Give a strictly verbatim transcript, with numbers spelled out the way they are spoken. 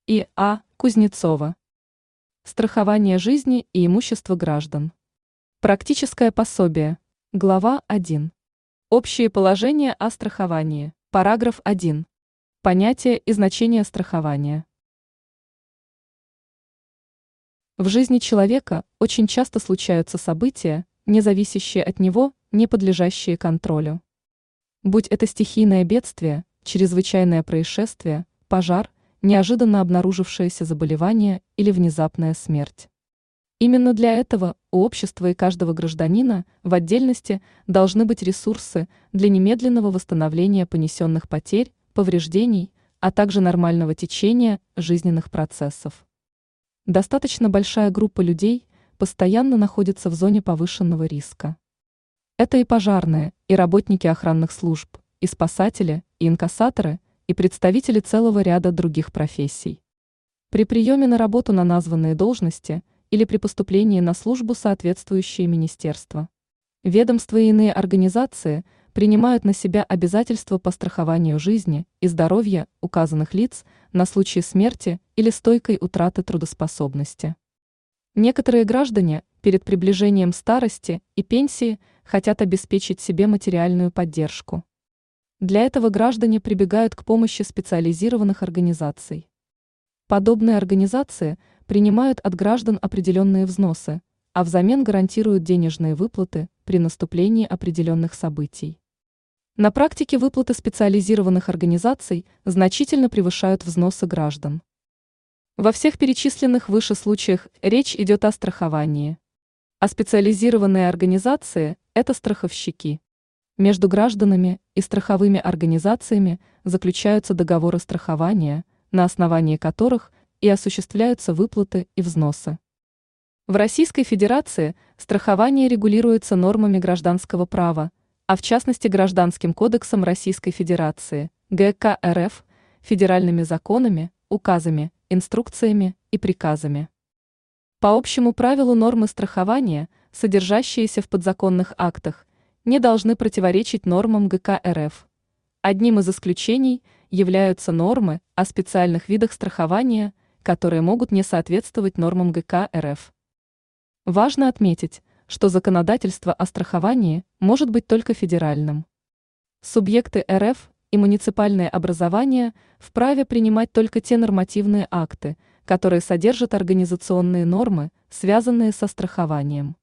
И А. Кузнецова. Страхование жизни и имущества граждан. Практическое пособие. Глава один. Общие положения о страховании. Параграф один. Понятие и значение страхования. В жизни человека очень часто случаются события, не зависящие от него, не подлежащие контролю. Будь это стихийное бедствие, чрезвычайное происшествие, пожар, неожиданно обнаружившееся заболевание или внезапная смерть. Именно для этого у общества и каждого гражданина в отдельности должны быть ресурсы для немедленного восстановления понесенных потерь, повреждений, а также нормального течения жизненных процессов. Достаточно большая группа людей постоянно находится в зоне повышенного риска. Это и пожарные, и работники охранных служб, и спасатели, и инкассаторы, и представители целого ряда других профессий. При приеме на работу на названные должности или при поступлении на службу соответствующие министерства, ведомства и иные организации принимают на себя обязательства по страхованию жизни и здоровья указанных лиц на случай смерти или стойкой утраты трудоспособности. Некоторые граждане перед приближением старости и пенсии хотят обеспечить себе материальную поддержку. Для этого граждане прибегают к помощи специализированных организаций. Подобные организации принимают от граждан определенные взносы, а взамен гарантируют денежные выплаты при наступлении определенных событий. На практике выплаты специализированных организаций значительно превышают взносы граждан. Во всех перечисленных выше случаях речь идет о страховании. А специализированные организации – это страховщики. Между гражданами и страховыми организациями заключаются договоры страхования, на основании которых и осуществляются выплаты и взносы. В Российской Федерации страхование регулируется нормами гражданского права, а в частности Гражданским кодексом Российской Федерации, гэ ка эр эф, федеральными законами, указами, инструкциями и приказами. По общему правилу нормы страхования, содержащиеся в подзаконных актах, не должны противоречить нормам гэ ка эр эф. Одним из исключений являются нормы о специальных видах страхования, которые могут не соответствовать нормам гэ ка эр эф. Важно отметить, что законодательство о страховании может быть только федеральным. Субъекты эр эф и муниципальные образования вправе принимать только те нормативные акты, которые содержат организационные нормы, связанные со страхованием.